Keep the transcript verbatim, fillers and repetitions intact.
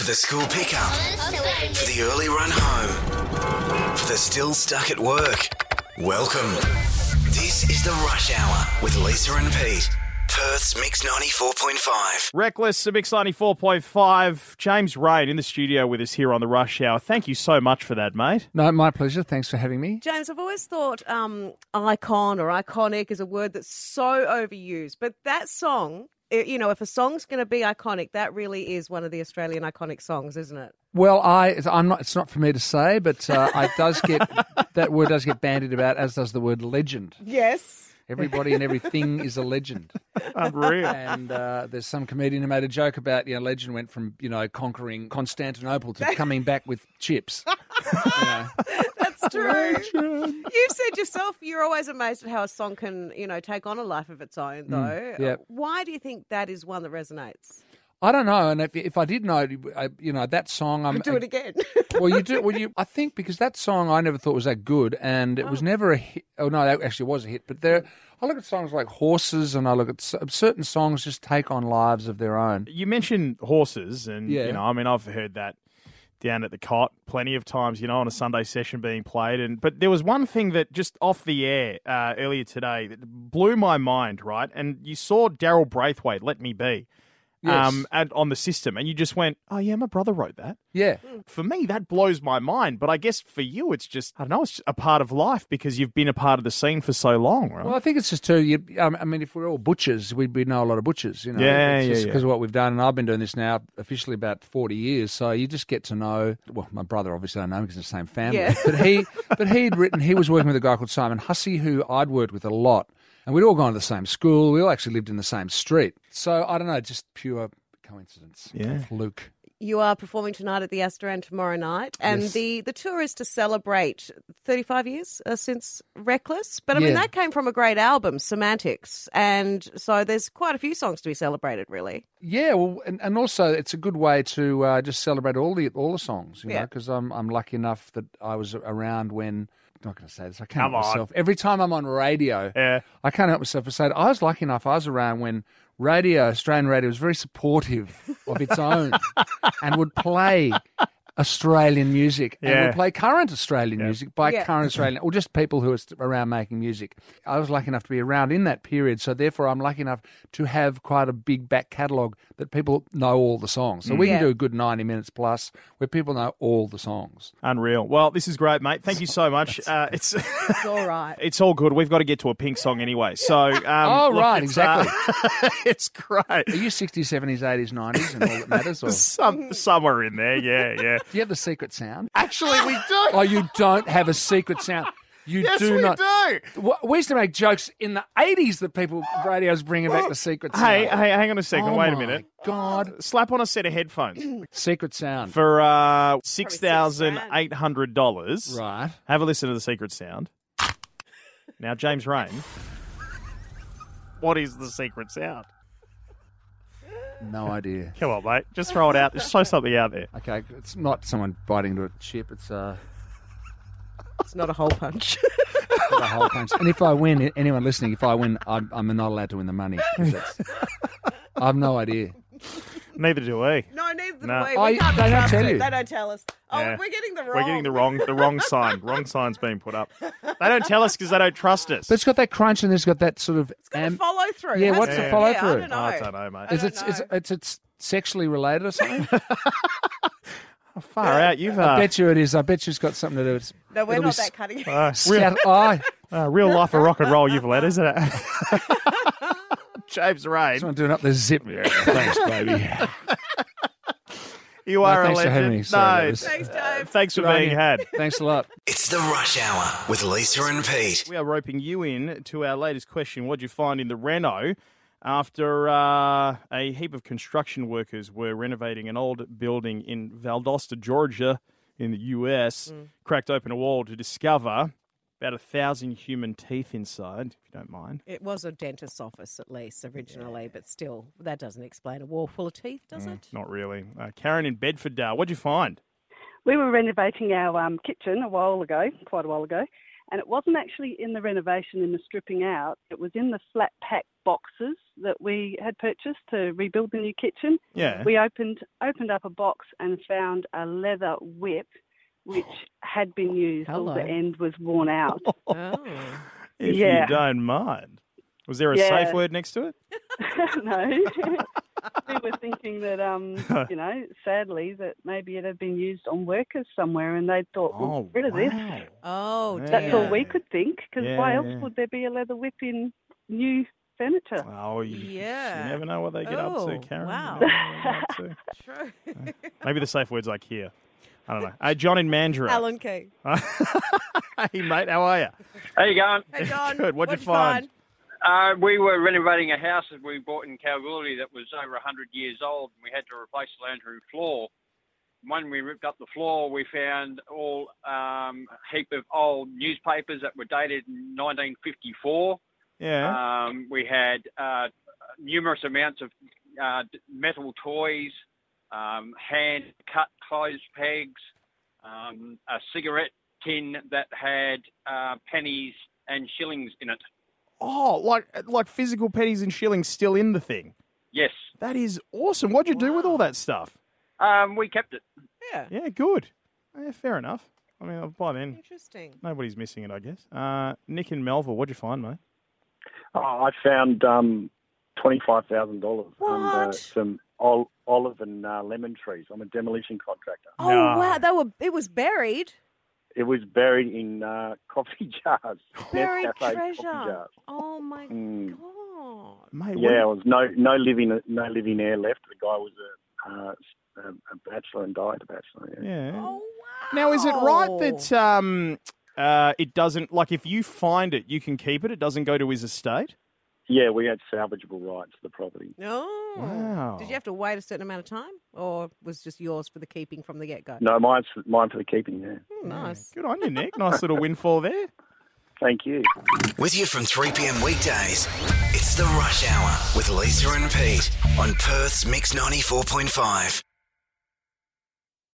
the school pickup, for the early run home, for the still stuck at work. Welcome. This is the Rush Hour with Lisa and Pete. Perth's Mix ninety-four point five. Reckless, Mix ninety-four point five. James Rain in the studio with us here on the Rush Hour. Thank you so much for that, mate. No, my pleasure. Thanks for having me. James, I've always thought um, icon or iconic is a word that's so overused. But that song, you know, if a song's going to be iconic, that really is one of the Australian iconic songs, isn't it? Well, I, I'm not. It's not for me to say, but uh, it does get that word does get bandied about, as does the word legend. Yes. Everybody and everything is a legend. Unreal. And uh, there's some comedian who made a joke about, you know, legend went from, you know, conquering Constantinople to coming back with chips. You know. That's true. You've said yourself you're always amazed at how a song can, you know, take on a life of its own, though. Mm, yep. Why do you think that is one that resonates? I don't know, and if if I did know, uh, you know, that song, I'm Do it again. Well, you do. Well, you. I think because that song I never thought was that good, and it Oh. was never a hit. Oh no, that actually was a hit. But there, I look at songs like Horses, and I look at c- certain songs just take on lives of their own. You mentioned horses, and, Yeah. you know, I mean, I've heard that down at the cot plenty of times, you know, on a Sunday session being played. And But there was one thing that just off the air uh, earlier today that blew my mind, right? And you saw Daryl Braithwaite, Let Me Be. Yes. Um, and on the system, and you just went, oh, yeah, my brother wrote that. Yeah. For me, that blows my mind. But I guess for you, it's just, I don't know, it's just a part of life because you've been a part of the scene for so long, right? Well, I think it's just too. You, um, I mean, if we're all butchers, we we know a lot of butchers. You know, Yeah, it's yeah, just yeah. because of what we've done, and I've been doing this now officially about forty years. So you just get to know. Well, my brother obviously I know because it's the same family. Yeah. But he, but he'd written. He was working with a guy called Simon Hussey, who I'd worked with a lot, and we'd all gone to the same school. We all actually lived in the same street. So I don't know, just pure coincidence. Yeah. Fluke. You are performing tonight at the Astor and tomorrow night, and Yes. the, the tour is to celebrate thirty-five years uh, since Reckless. But I mean, Yeah. that came from a great album, Semantics, and so there's quite a few songs to be celebrated, really. Yeah, well, and, and also it's a good way to uh, just celebrate all the all the songs, you know, Yeah. because I'm I'm lucky enough that I was around when. I'm not going to say this. I can't Come help on. myself. Every time I'm on radio, Yeah. I can't help myself but say it. I was lucky enough. I was around when radio, Australian radio, was very supportive of its own and would play Australian music and Yeah. would play current Australian music by Yeah. current Australian, or just people who are st- around making music. I was lucky enough to be around in that period, so therefore I'm lucky enough to have quite a big back catalogue that people know all the songs. So we Yeah. can do a good ninety minutes plus where people know all the songs. Unreal. Well, this is great, mate. Thank you so much. Uh, it's It's all right. it's all good. We've got to get to a Pink song anyway. So, um, Oh, look, right, it's, uh, exactly. it's great. Are you sixties, seventies, eighties, nineties and all that matters? Or do Some, somewhere in there, yeah, yeah. you have the secret sound? Actually, we do. Oh, you don't have a secret sound. You yes, do we not. do. Wh- We used to make jokes in the eighties that people, radio's bringing back the secret sound. Hey, hey, hang on a second. Oh Wait a my minute. God. Slap on a set of headphones Secret sound. for uh, six thousand eight hundred dollars. Right. Have a listen to the secret sound. Now, James Rain, what is the secret sound? No idea. Come on, mate. Just throw it out. Just throw something out there. Okay, it's not someone biting into a chip. It's uh, It's not a hole punch. a whole punch. And if I win, anyone listening, if I win, I'm, I'm not allowed to win the money. 'cause that's- I have no idea. Neither do we. No, neither do No. we. Oh, We can't they don't trust tell it. you. They don't tell us. Oh, Yeah. we're getting the wrong. We're getting the wrong, the wrong sign. Wrong sign's being put up. They don't tell us because they don't trust us. But it's got that crunch and it's got that sort of. It's got a am- follow through. Yeah, hasn't what's it? the follow Yeah, through? I don't know. I don't know, mate. I is don't it, it's, know. it's, it's sexually related or something? Far out. You've I uh, bet you it is. I bet you it's got something to do with No, we're it'll not be that cutting. uh, real, Scat- oh, uh, real life of rock and roll you've led, isn't it? James Rain, someone doing up the zip. Yeah, thanks, baby. you are No, thanks a for legend. having me. Sorry, no, that was- Thanks, James. thanks for Good on being you. had. Thanks a lot. It's the Rush Hour with Lisa and Pete. We are roping you in to our latest question. What'd you find in the reno after uh, a heap of construction workers were renovating an old building in Valdosta, Georgia, in the U S, Mm. cracked open a wall to discover about a thousand human teeth inside, if you don't mind. It was a dentist's office, at least, originally, but still, that doesn't explain a wall full of teeth, does Mm, it? Not really. Uh, Karen in Bedfordale, what'd you find? We were renovating our um, kitchen a while ago, quite a while ago, and it wasn't actually in the renovation, in the stripping out. It was in the flat pack boxes that we had purchased to rebuild the new kitchen. Yeah. We opened opened up a box and found a leather whip, which had been used. Hello. All the end was worn out. Oh. If Yeah. you don't mind. Was there a Yeah. safe word next to it? No. We were thinking that, um, you know, sadly, that maybe it had been used on workers somewhere and they thought, well, Oh, get rid of this. wow. Oh, Yeah. That's dear. all we could think, because why Yeah, else yeah. would there be a leather whip in new furniture? Oh, you, Yeah. you never know what they get up Oh, to, Karen. wow. You never know what they get up True. to. Maybe the safe word's IKEA. I don't know. Hey, John in Mandurah. Alan Key. Hey, mate, how are you? How you going? Hey, John. Good. What'd you find? Uh, we were renovating a house that we bought in Kalgoorlie that was over one hundred years old, and we had to replace the lounge room floor. When we ripped up the floor, we found all um, a heap of old newspapers that were dated in nineteen fifty-four. Yeah. Um, we had uh, numerous amounts of uh, metal toys, um, hand-cut clothes pegs, um, a cigarette tin that had uh, pennies and shillings in it. Oh, like like physical pennies and shillings still in the thing. Yes. That is awesome. What'd you do with all that stuff? Um, we kept it. Yeah. Yeah, good. Yeah, fair enough. I mean, by then, Interesting. nobody's missing it, I guess. Uh, Nick in Melville, what'd you find, mate? Oh, I found um, twenty-five thousand dollars and uh, What? some ol- olive and uh, lemon trees. I'm a demolition contractor. Oh, No. wow. They were, it was buried. It was buried in uh, coffee jars. Buried Nescafe treasure. Coffee jars. Oh, my Mm. God. Mate, what Yeah, do there you- was no no living no living air left. The guy was a, uh, a, a bachelor and died a bachelor. Yeah. yeah. Oh, wow. Now, is it right that um, uh, it doesn't, like, if you find it, you can keep it? It doesn't go to his estate? Yeah, we had salvageable rights to the property. No. Wow. Did you have to wait a certain amount of time, or was just yours for the keeping from the get-go? No, mine's mine for the keeping. Yeah. Hmm, nice. Good on you, Nick. Nice little windfall there. Thank you. With you from three p.m. weekdays, it's the Rush Hour with Lisa and Pete on Perth's Mix ninety-four point five.